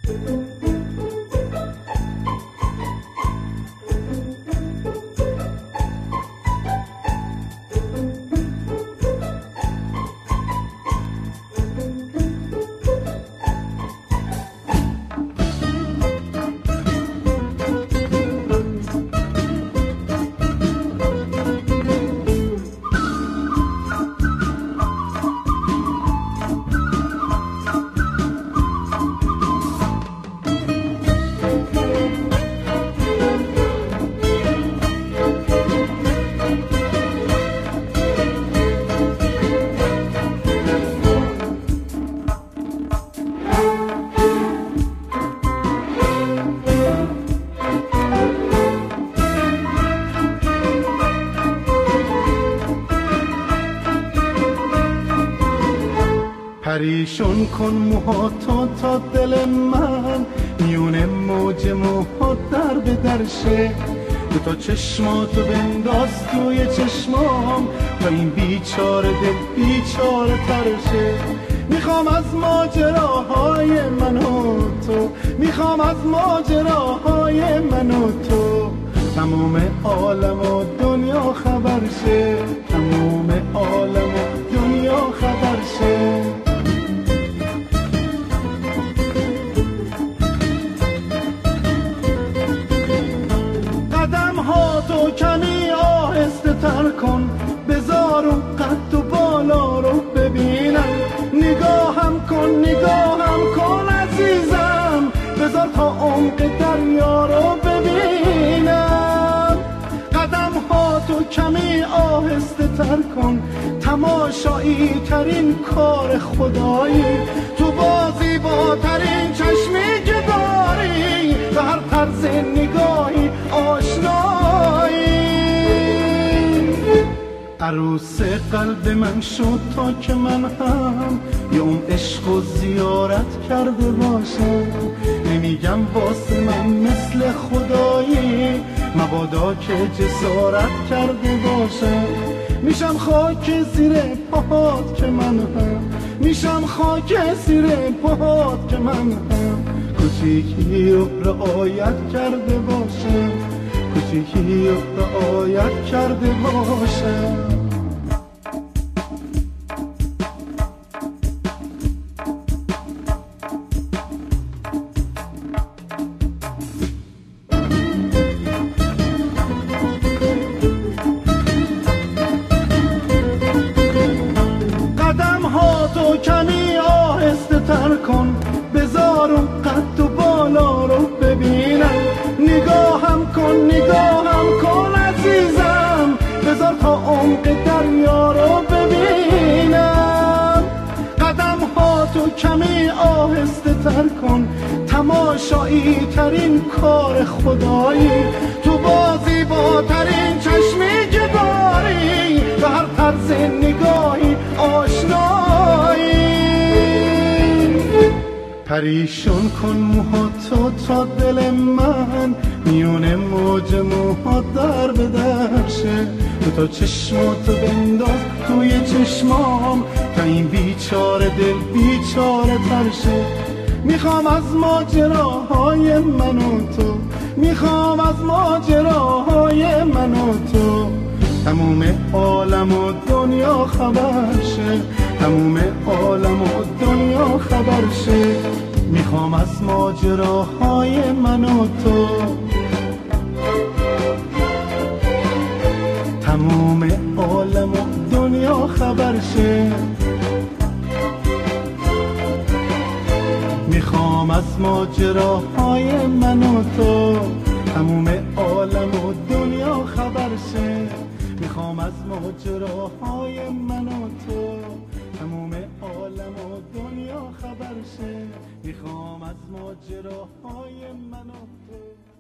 پریشون کن موهاتو تا دل من میونه موج موهات در به درشه، دوتا چشماتو بنداز توی چشمام تا این بیچاره دل بیچاره ترشه. میخوام از ماجراهای من و تو، میخوام از ماجراهای من و تو تموم عالم و دنیا خبر شه، تموم عالم و دنیا خبر شه. تو کمی آهسته تر کن، بذار اون قد و بالا رو ببینم، نگاهم کن نگاهم کن عزیزم، بذار تا عمق دریا رو ببینم. قدم ها تو کمی آهسته تر کن، تماشایی ترین کار خدایی، تو بازی با ترین چشمی که داری، به هر طرز نگاهی آشنایی. عروس قلب من شد تا که من هم یه عشق و زیارت کرده باشم، نمیگم واسه من مثل خدایی، مبادا که جسارت کرده باشم. میشم خاک زیر پاهات که من هم، میشم خاک زیر پاهات که من هم کوچیکی رو رعایت کرده باشم، کوچیکی رو رعایت کرده باشم. قدم ها تو کمی آهسته تر کن، بذار اون قد و بالا رو ببینم، نگاهم کن نگاهم کن عزیزم، بذار تا عمق دریا رو ببینم. قدم ها تو کمی آهسته تر کن، تماشایی ترین کار خدایی، تو بازی با ترین چشمی که داری، به هر طرز نگاهی آشنایی. پریشون کن موهاتو تا دل من میونه موج موهات در به درشه، دوتا چشماتو بنداز توی چشمام تا این بیچاره دل بیچاره ترشه. میخوام از ماجراهای من و تو، میخوام از ماجراهای من و تو تموم عالم و دنیا خبر شه، تموم عالم و دنیا خبر شه. میخوام از ماجراهای من و تو تموم عالم و دنیا خبر شه. میخوام از ماجراهای من و تو تموم عالم و دنیا خبر شه. میخوام از ماجراهای من و تو تموم عالم و دنیا خبر شه. میخوام از ماجراهای من و تو